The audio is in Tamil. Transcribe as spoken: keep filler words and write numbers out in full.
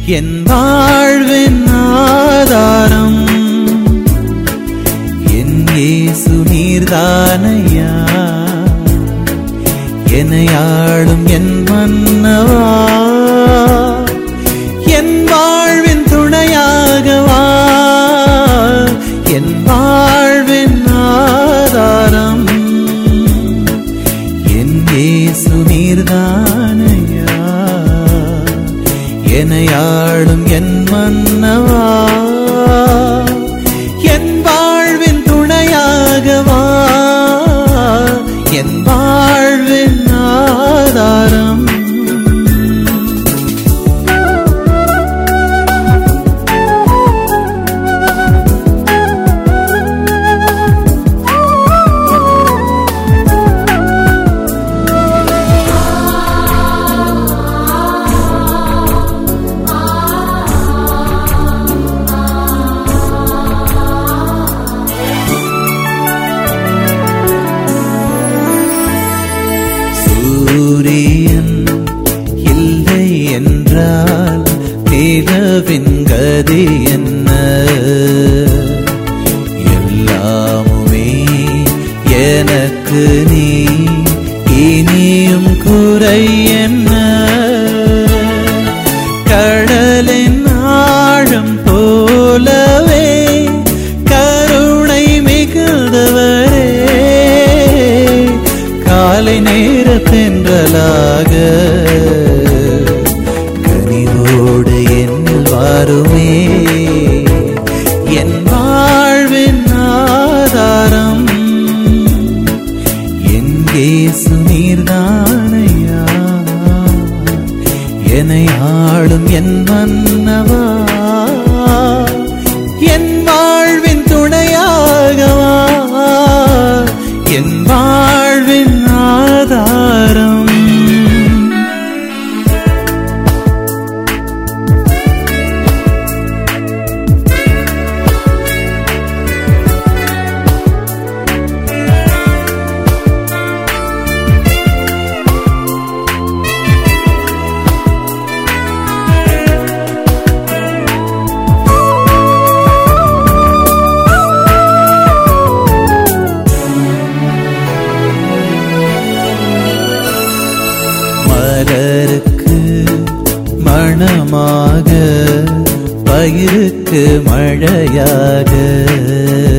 என் வாழ்வின் ஆதாரம் என் இயேசு நீர்தானையா. என்னை ஆளும் என் மன்னவா, என் வாழ்வின் துணையாகவா, என் வாழ்வின் ஆதாரம் என் இயேசு நீர்தானையா. என்னை ஆளும் என் மன்னவா, என் வாழ்வின் துணையாகவா, என் வாழ்வின் ஆதாரம். சூரியன் இல்லை என்றால் நிலவின் கதி என்ன? எல்லாமுமே எனக்கு நீ, இனியும் குறை என்ன? கடலின் ஆழம் போலவே கருணை மிகுந்தவரே, காலை நேர தென்றலாக கனிவோடு என்னில் வாருமே. என் வாழ்வின் ஆதாரம் என் இயேசு நீர்தானையா. என்னை ஆளும் என் மன்னவா, என் வாழ்வின் துணையாகவா, என் வாழ்வின் ஆதாரம். மலருக்கு மணமாக, பயிருக்கு மழையாக,